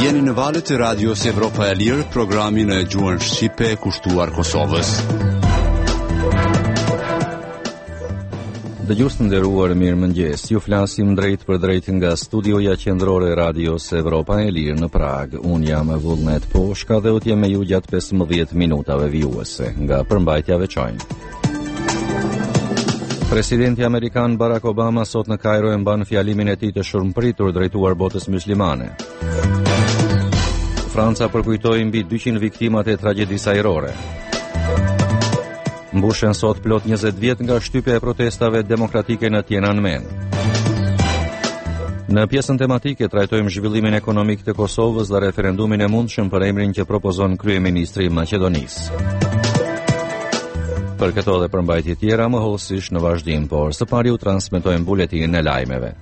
Jeni në valët e radios Evropa e Lirë, programin e gjuhën shqipe kushtuar Kosovës. Dëgjues të nderuar, mirëmëngjes. Ju flasim drejt për drejt nga studioja qendrore e radios Evropa e Lirë në Prag. Unë jam Vullnet Poshka dhe u t'jem me ju gjatë 15 minutave vijuese nga përmbajtja veçojnë. Presidenti Amerikan Barack Obama sot në Kairo e mban fjalimin e tij të shurmpritur drejtuar botës muslimane. Franca përkujtoi mbi 200 viktimat e tragjedisë ajrore. Mbushen sot plot 20 vjet nga shtypja e protestave demokratike në Tiananmen. Në pjesën tematike trajtojmë zhvillimin ekonomik të Kosovës dhe referendumin e mundshëm për emrin që propozon kryeministri i Maqedonisë. Për këto dhe përmbajtje tjera më hollësisht në vazhdim, por së pari u transmetojmë buletinin e lajmeve.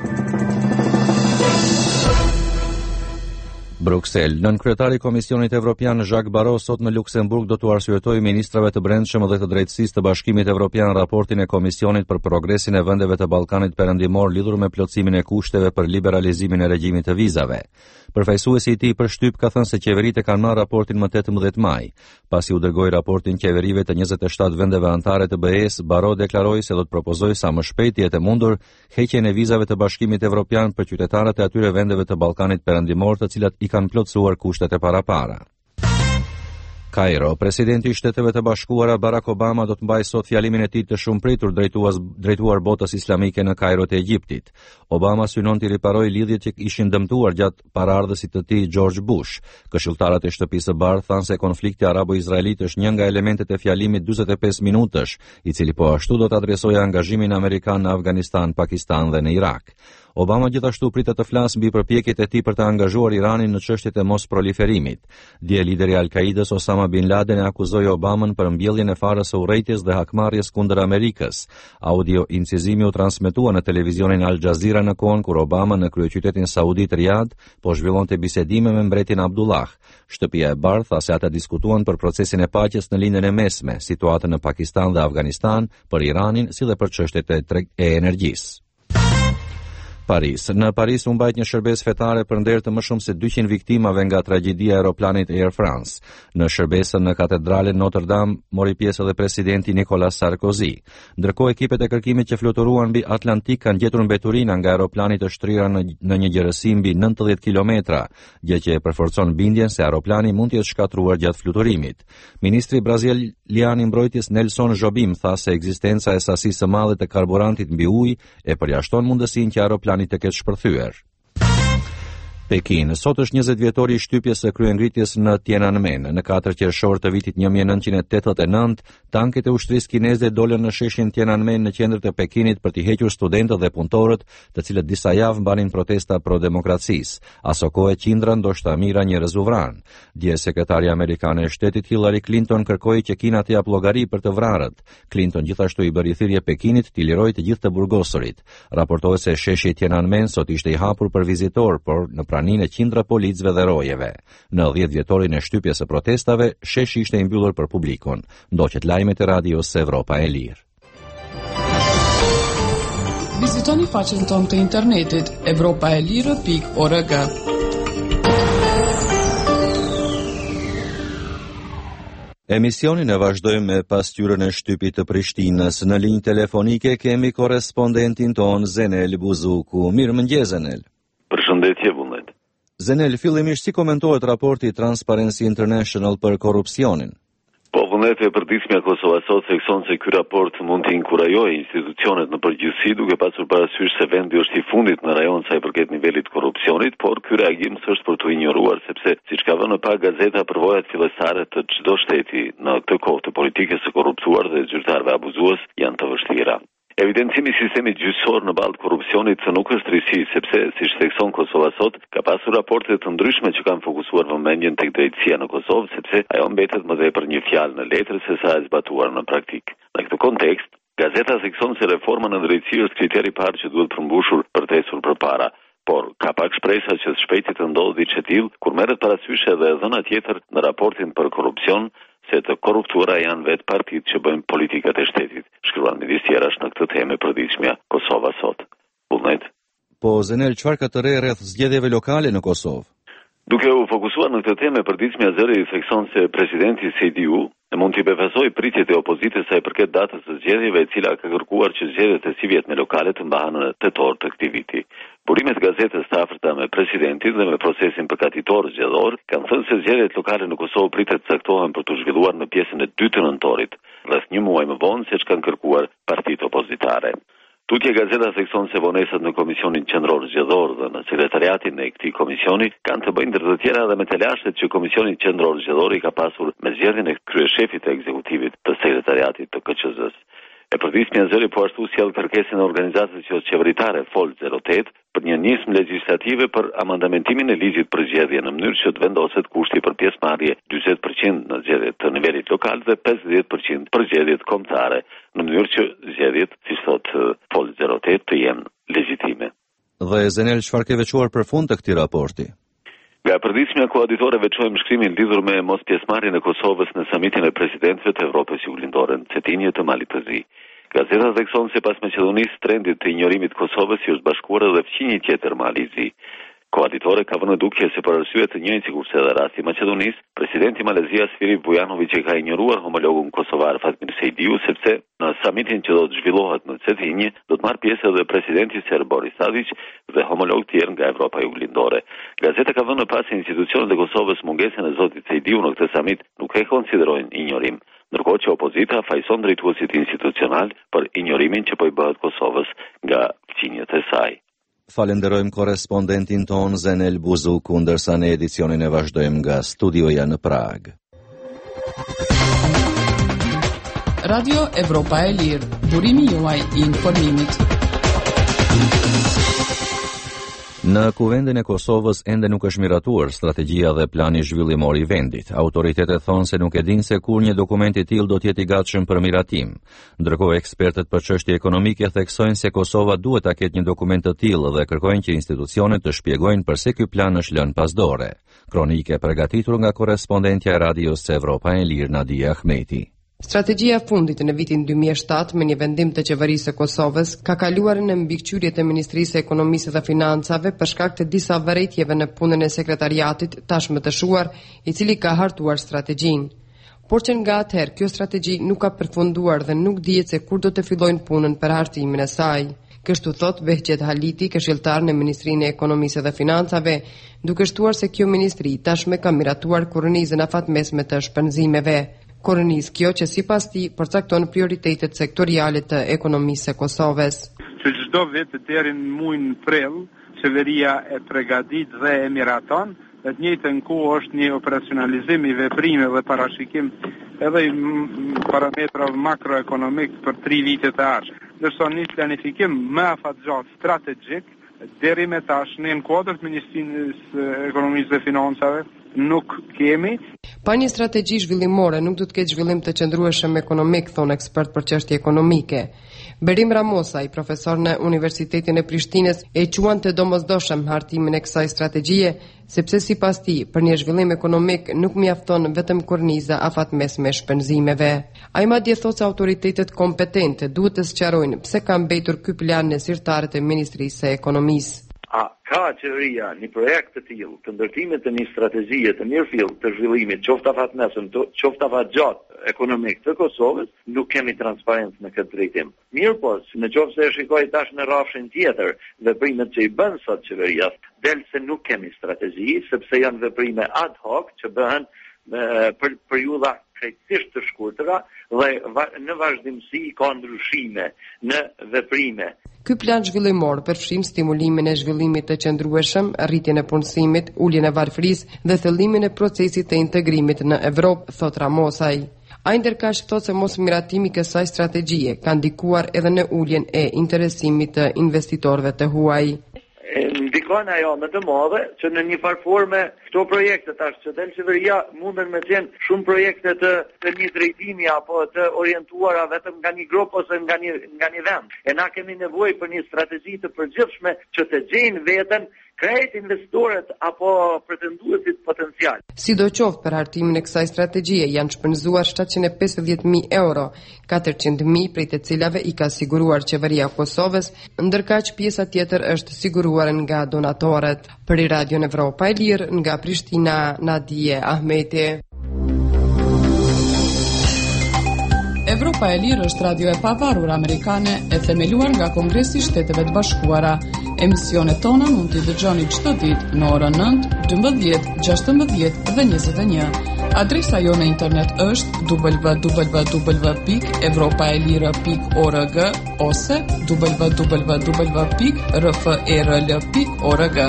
Bruxelles. Nënkryetari i Komisionit Evropian Jacques Barrot sot në Luksemburg do t'u arsyetojë ministrave të brendshëm dhe të drejtësisë të Bashkimit Evropian raportin e Komisionit për progresin e vendeve të Ballkanit Perëndimor lidhur me plotësimin e kushteve për liberalizimin e regjimit të vizave. Përfaqësuesi i tij për shtyp ka thënë se qeveritë kanë marrë raportin më 18 maj. Pasi u dërgoi raportin qeverive të 27 vendeve anëtare të BE-s, Barrot deklaroi se do të propozojë sa më shpejt jetë e mundur heqjen e vizave të Bashkimit Evropian për qytetarët e atyre vendeve të Ballkanit Perëndimor të cilat i kanë plotësuar kushtet e parapara. Kairo. Presidenti i Shteteve të Bashkuara Barack Obama do të mbajë sot fjalimin e tij të shumëpritur drejtuar botës islamike në Kairo të Egjiptit. Obama synon të riparojë lidhjet që ishin dëmtuar gjatë paraardhësit të tij George Bush. Këshilltarët e Shtëpisë së Bardhë thanë se konflikti arabo-izraelit është një nga elementet e fjalimit 45 minutësh, i cili po ashtu do të adresojë angazhimin amerikan në Afganistan, Pakistan dhe në Irak. Obama gjithashtu pritet të flasë mbi përpjekjet e tij për të angazhuar Iranin në çështjet e mos-proliferimit. Dje lideri i Al-Kaides Osama bin Laden e akuzoi Obamën për mbjelljen e farës së urrejtjes dhe hakmarrjes kundër Amerikës. Audio incizimi u transmetua në televizionin Al Jazeera në kohën kur Obama në kryeqytetin saudit Riyadh po zhvillonte bisedime me mbretin Abdullah. Shtëpia e Bardhë tha se ata diskutuan për procesin e paqes në lindjen e mesme, situatën në Pakistan dhe Afganistan, për Iranin si dhe për çështjet e energjisë. Paris. Në Paris u mbajt një shërbes fetare për nder të më shumë se 200 viktimave nga tragjedia e aeroplanit Air France. Në shërbesën në katedralen Notre Dame mori pjesë edhe presidenti Nicolas Sarkozy. Ndërkohë ekipet e kërkimit që fluturuan mbi Atlantik kanë gjetur mbeturina nga aeroplani të shtrira në një gjerësi mbi 90 kilometra, gjë që e përforcon bindjen se aeroplani mund të jetë shkatruar gjatë fluturimit. Ministri brazilian i mbrojtjes Nelson Jobim tha se ekzistenca e sasisë së madhe të karburantit mbi ujë e përjashton mundësinë që aeroplani të ketë shpërthyer. Pekin. Sot është 20 vjetori i shtypjes së kryengritjes në Tiananmen. Në 4 qershor të vitit 1989, tanket e ushtrisë kineze dolën në sheshin Tiananmen në qendër të Pekinit për t'i hequr studentët dhe punëtorët, të cilët disa javë mbanin protesta pro demokracisë. Aso kohë qindra ndoshta mira njerëz u vran. Dje sekretari amerikane e shtetit Hillary Clinton kërkoi që Kina të jap llogari për të vrarët. Clinton gjithashtu i bëri thirrje Pekinit t'i lirojë të gjithë të burgosurit. Raportohet se sheshi Tiananmen sot ishte i hapur për vizitor, por në praninë e qindra policëve dhe rojeve. Në 10 vjetorin e shtypjes së protestave, sheshi ishte i mbyllur për publikun. Ndoqet lajmet e radios Evropa e Lirë. Vizitoni faqen tonë të internetit evropaelire.org. Emisionin e vazhdojmë me pasqyrën e shtypit të Prishtinës. Në linjë telefonike kemi korrespondentin ton Zenel Buzuku. Mirëmëngjes Zenel. Përshëndetje Vullnet. Zenel, fillimisht si komentohet raporti Transparency International për korrupsionin? Po, Vullnet, e përditshmja Kosova sot thekson se ky raport mund të inkurajojë institucionet në përgjithësi, duke pasur parasysh se vendi është i fundit në rajon sa i përket nivelit të korrupsionit, por ky reagim s'është për t'u injoruar, sepse siç ka vënë pa gazeta, përvojat fillestare të çdo shteti në këtë kohë të politikës së korruptuar dhe zyrtarëve abuzues janë të vështira. Evidencimi i sistemit gjyqësor në balë të korrupsionit se nuk është risi, sepse, siç thekson Kosova sot, ka pasur raporte të ndryshme që kanë fokusuar vëmendjen tek drejtësia në Kosovë, sepse ajo mbetet më tepër një fjalë në letër se sa e zbatuar në praktik. Në këtë kontekst, gazeta thekson se reforma në drejtësi është kriteri i parë që duhet përmbushur për të ecur përpara. Por ka pak shpresa që shpejti të ndodhë diçka e tillë kur merret parasysh edhe dhëna tjetër në raportin për korrupsion, se të korruptuara janë vetë partitë që bëjnë politikat e shtetit. Shkruan midis tjerash në këtë temë e përditshmja Kosova sot. Vullnet. Po Zenel, çfarë ka të re rreth zgjedhjeve lokale në Kosovë? Duke u fokusuar në këtë temë, përditshmi azeri thekson se presidenti CDU mund t'i befasojë pritjet e opozitës sa i përket datës së zgjedhjeve, e cila ka kërkuar që zgjedhjet e sivjetme lokale të mbahen në tetor të këtij viti. Burimet gazetës të afërta me presidentin dhe me procesin përgatitor zgjedhor kanë thënë se zgjedhjet lokale në Kosovë pritet të caktohen për të zhvilluar në pjesën e dytë të nëntorit, rreth një muaj më vonë siç kanë kërkuar partitë opozitare. Tutje gazeta thekson se vonesat në Komisionin Qendror Zgjedhor dhe në sekretariatin e këtij komisioni kanë të bëjnë ndër të tjera dhe me të lashtet që Komisioni Qendror Zgjedhor i ka pasur me zgjedhjen e kryeshefit të ekzekutivit të sekretariatit të KQZ-s. E përditshmi azeri po ashtu sjell kërkesën e organizatës qeveritare Fol 08 për një nismë legjislative për amandamentimin e ligjit për zgjedhje në mënyrë që të vendoset kushti për pjesëmarrje 40% në zgjedhjet të nivelit lokal dhe 50% për zgjedhjet kombëtare, në mënyrë që zgjedhjet, siç thot Fol 08, të jenë legjitime. Dhe Zenel, çfarë ke veçuar për fund të këtij raporti? Nga përditshmja koaditore veçojmë shkrimin lidhur me mos pjesëmarrjen e Kosovës në samitin e presidentëve të Evropës Juglindore në Cetinje të Mali Pëzi. Gazeta thekson se pas Maqedonisë trendit të injorimit të Kosovës i është bashkuar edhe fqinji tjetër Mali Zi. Koaditore ka vënë dukje se për arsye të njëjtë sikurse edhe rasti i Maqedonisë, presidenti i Malezias Filip Vujanović e ka injoruar homologun kosovar Fatmir Sejdiu sepse në samitin që do të zhvillohet në Cetinje do të marrë pjesë edhe presidenti serb Boris Tadić dhe homolog tjerë nga Evropa Juglindore. Gazeta ka vënë pas se institucionet e Kosovës mungesën e zotit Sejdiu në këtë samit nuk e konsiderojnë injorim, ndërkohë që opozita fajson drejtuesit institucional për injorimin që po i bëhet Kosovës nga fqinjet e saj. Falenderojmë korespondentin ton Zenel Buzuku, ndërsa ne edicionin e vazhdojmë nga studioja në Prag. Radio Evropa e Lirë, burimi juaj i informimit. Në kuvendin e Kosovës ende nuk është miratuar strategjia dhe plani zhvillimor i vendit. Autoritetet thonë se nuk e dinë se kur një dokument i tillë do të jetë i gatshëm për miratim. Ndërkohë ekspertët për çështje ekonomike theksojnë se Kosova duhet ta ketë një dokument të tillë dhe kërkojnë që institucionet të shpjegojnë pse ky plan është lënë pas dore. Kronike përgatitur nga korrespondentja e Radios Evropa e Lirë Nadia Ahmeti. Strategjia e fundit në vitin 2007 me një vendim të qeverisë së Kosovës ka kaluar në mbikëqyrjet e Ministrisë së Ekonomisë dhe Financave për shkak të disa vërejtjeve në punën e sekretariatit tashmë të shuar, i cili ka hartuar strategjinë. Por që nga atëherë kjo strategji nuk ka përfunduar dhe nuk dihet se kur do të fillojnë punën për hartimin e saj. Kështu thot Behqet Haliti, këshilltar në Ministrinë e Ekonomisë dhe Financave, duke shtuar se kjo ministri tashmë ka miratuar kornizën afatmesme të shpenzimeve. Korniz kjo që sipas tij përcakton prioritetet sektoriale të ekonomisë së Kosovës. Që çdo vit deri në muajin prill, qeveria e përgatit dhe e miraton, dhe të njëjtën kohë është një operacionalizim i veprimeve dhe parashikim edhe i parametrave makroekonomik për 3 vite të ardhshme. Ndërsa një planifikim më afatgjatë strategjik deri me tash në kuadër të Ministrisë së Ekonomisë dhe Financave nuk kemi. Pa një strategji zhvillimore nuk do të ketë zhvillim të qëndrueshëm ekonomik, thon ekspert për çështje ekonomike. Berim Ramosaj, profesor në Universitetin e Prishtinës, e quan të domosdoshëm hartimin e kësaj strategjie, sepse sipas tij, për një zhvillim ekonomik nuk mjafton vetëm korniza afatmesme e shpenzimeve. Ai madje thotë se autoritetet kompetente duhet të sqarojnë pse ka mbetur ky plan në zyrtarët e Ministrisë së Ekonomisë. A ka qeveria një projekt të tillë të ndërtimit të një strategjie të mirëfillt të zhvillimit, qoftë afatmesëm, qoftë afatgjatë ekonomik të Kosovës, nuk kemi transparencë në këtë drejtim. Mirë po, në qoftë se e shikoj tash në rrafshin tjetër, veprimet që i bën sot qeveria, del se nuk kemi strategji, sepse janë veprime ad hoc që bëhen për periudha krejtësisht të shkurtra dhe në vazhdimsi ka ndryshime në veprime. Ky plan zhvillimor përfshin stimulimin e zhvillimit të qëndrueshëm, rritjen e punësimit, uljen e varfërisë dhe thellimin e procesit të integrimit në Evropë, thot Ramosaj. Ai ndërkaq thotë se mos miratimi i kësaj strategjie ka ndikuar edhe në uljen e interesimit të investitorëve të huaj. Ndikon ajo më të madhe që në një farë forme këto projekte tash që del qeveria munden me qenë shumë projekte të një drejtimi apo të orientuara vetëm nga një grup ose nga një vend. E na kemi nevojë për një strategji të përgjithshme që të gjejnë veten krejt investorët apo pretenduesit potencial. Sidoqoftë për hartimin e kësaj strategjie janë shpenzuar 750.000 euro, 400.000 prej të cilave i ka siguruar qeveria e Kosovës, ndërkaq pjesa tjetër është siguruar nga donatorët. Për Radio Evropa e Lirë nga Prishtina, Nadije Ahmeti. Evropa e Lirë është radio e pavarur amerikane e themeluar nga Kongresi i Shteteve të Bashkuara. Emisionet tona mund t'i dëgjoni çdo ditë në orën 9, 12, 16 dhe 21. Adresa jo në internet është www.evropaelire.org ose www.rferl.org.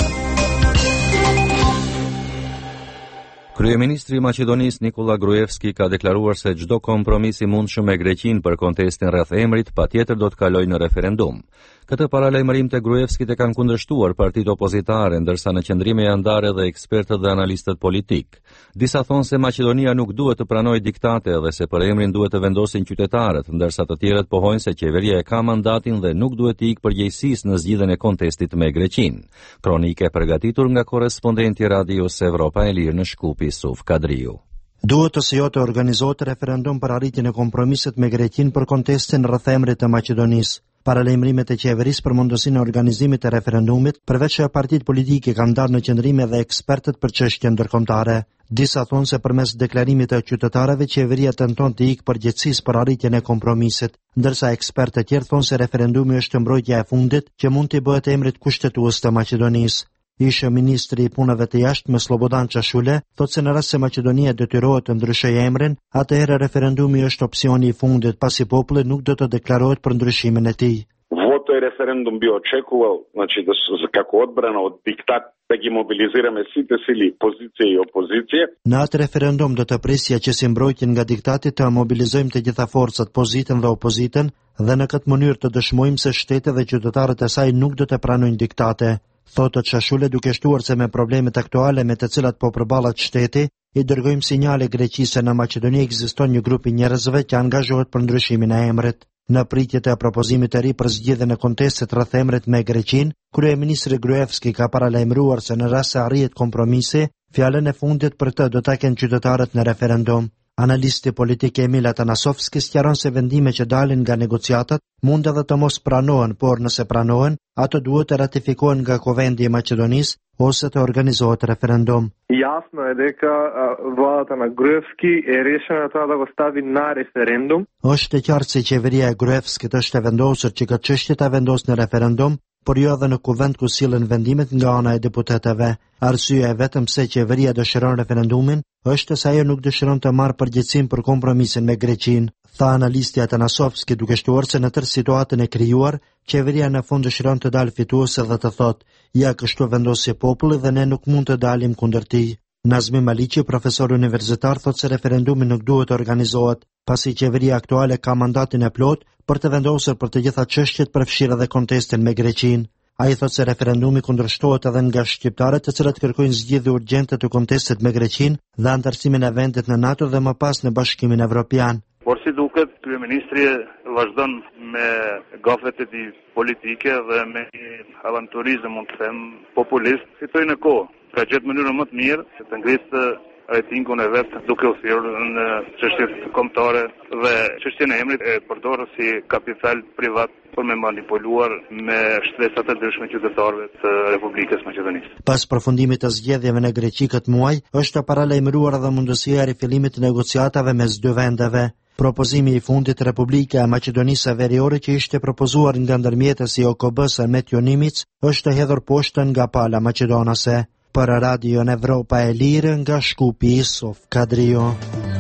Kryeministri i Maqedonisë Nikola Gruevski ka deklaruar se çdo kompromis i mundshëm me Greqinë për kontestin rreth emrit patjetër do të kalojë në referendum. Këtë paralajmërim të Gruevskit e kanë kundërshtuar partitë opozitare, ndërsa në qendrime janë ndarë edhe ekspertët dhe analistët politik. Disa thonë se Maqedonia nuk duhet të pranojë diktate dhe se për emrin duhet të vendosin qytetarët, ndërsa të tjerët pohojnë se qeveria e ka mandatin dhe nuk duhet të ikë përgjegjësisë në zgjidhjen e kontestit me Greqinë. Kronikë e përgatitur nga korrespondenti i Radios Evropa e Lirë në Shkupi, Suf Kadriu. Duhet ose jo të organizohet referendum për arritjen e kompromisit me Greqinë për kontestin rreth emrit të Maqedonisë. Paralajmërimet e qeverisë për mundësinë e organizimit të referendumit, përveç se partitë politike kanë ndarë në qendrim edhe ekspertët për çështje ndërkombëtare. Disa thonë se përmes deklarimit të qytetarëve qeveria tenton të ikë përgjegjësisë për arritjen e kompromisit, ndërsa ekspertë të tjerë thonë se referendumi është mbrojtja e fundit që mund të bëhet emrit kushtetues të Maqedonisë. Ishte ministri i punëve të jashtme Slobodan Çashule thotë se në rast se Maqedonia detyrohet të ndryshojë emrin, atëherë referendumi është opsioni i fundit, pasi populli nuk do të deklarohet për ndryshimin e tij. Voto referendum bi očekuvao, znači kako odbrana od diktat da gi mobilizirаме сите сили, pozicie i opozicie. Në atë referendum do të prisja që si mbrojtjen nga diktati të mobilizojmë të gjitha forcat, pozitën dhe opozitën, dhe në këtë mënyrë të dëshmojmë se shteti dhe qytetarët e saj nuk do të pranojnë diktate. Thotë Çashule duke shtuar se me problemet aktuale me të cilat po përballet shteti, i dërgojmë sinjale Greqisë se në Maqedoni ekziston një grup i njerëzve që angazhohet për ndryshimin e emrit. Në pritje të propozimit të ri për zgjedhjen e kontestit rreth emrit me Greqinë, kryeministri Gruevski ka paralajmëruar se në rast se arrihet kompromisi, fjalën e fundit për të do ta kenë qytetarët në referendum. Analisti politik Emil Atanasovski sqaron se vendime që dalin nga negociatat mund edhe të mos pranohen, por nëse pranohen, ato duhet të ratifikohen nga Kuvendi i Maqedonisë ose të organizohet referendum. Jasno je дека владата на Груевски е решена тоа да го стави на референдум. Është e qartë se qeveria e Gruevskit është e vendosur që këtë çështje ta vendosë në referendum, por jo edhe në kuvend ku sillen vendimet nga ana e deputetëve. Arsyeja e vetëm pse qeveria dëshiron referendumin është se ajo nuk dëshiron të marrë përgjegjësinë për kompromisin me Greqinë, tha analisti Atanasovski duke shtuar se në tërë situatën e krijuar, qeveria në fund dëshiron të dalë fituese dhe të thotë, ja kështu vendosi populli dhe ne nuk mund të dalim kundër tij. Nazmi Maliqi, profesor universitar, thotë se referendumi nuk duhet të organizohet, pasi qeveria aktuale ka mandatin e plot për të vendosur për të gjitha çështjet përfshirë edhe kontestin me Greqinë. Ai thotë se referendumi kundërshtohet edhe nga shqiptarët të cilët kërkojnë zgjidhje urgjente të kontestit me Greqinë dhe antarësimin e vendit në NATO dhe më pas në Bashkimin Evropian. Por si duket, kryeministri vazhdon me gafet e tij politike dhe me avanturizëm, mund të them, populist, fitoi në kohë. Ka gjetë mënyrën më të mirë që të ngrisë rejtingun e vet duke u thirrur në çështjet kombëtare dhe çështjen e emrit e përdorur si kapital privat për me manipuluar me shtresat e ndryshme qytetarëve të Republikës Maqedonisë. Pas përfundimit të zgjedhjeve në Greqi këtë muaj, është paralajmëruar edhe mundësia e rifillimit të negociatave mes dy vendeve. Propozimi i fundit Republika e Maqedonisë Veriore që ishte propozuar nga ndërmjetësi OKB-s Ermet Jonimic është hedhur poshtë nga pala maqedonase. Për Radio në Evropa e Lirë nga Shkupi, Sof Kadrio.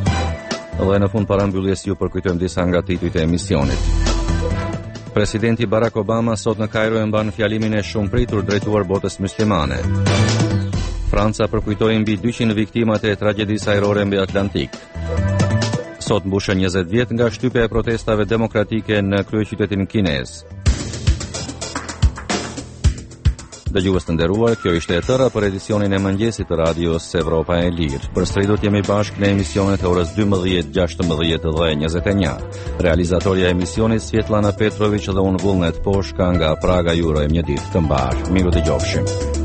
Dhe në fund parambylljes ju përkujtojmë disa nga titujt e emisionit. Presidenti Barack Obama sot në Kairo e mban fjalimin e shumë pritur drejtuar botës muslimane. Franca përkujtoi mbi 200 viktimat e tragjedisë ajrore mbi Atlantik. Sot mbushen 20 vjet nga shtypja e protestave demokratike në kryeqytetin kinez. Dëgjues të nderuar, kjo ishte e tëra për edicionin e mëngjesit të Radios Evropa e Lirë. Përsëri do të jemi bashkë në emisionet e orës 12, 16 dhe 21. Realizatoria e emisionit Svetlana Petrović dhe unë Vullnet Poshka nga Praga ju urojmë një ditë të mbar. Miru dëgjofshim.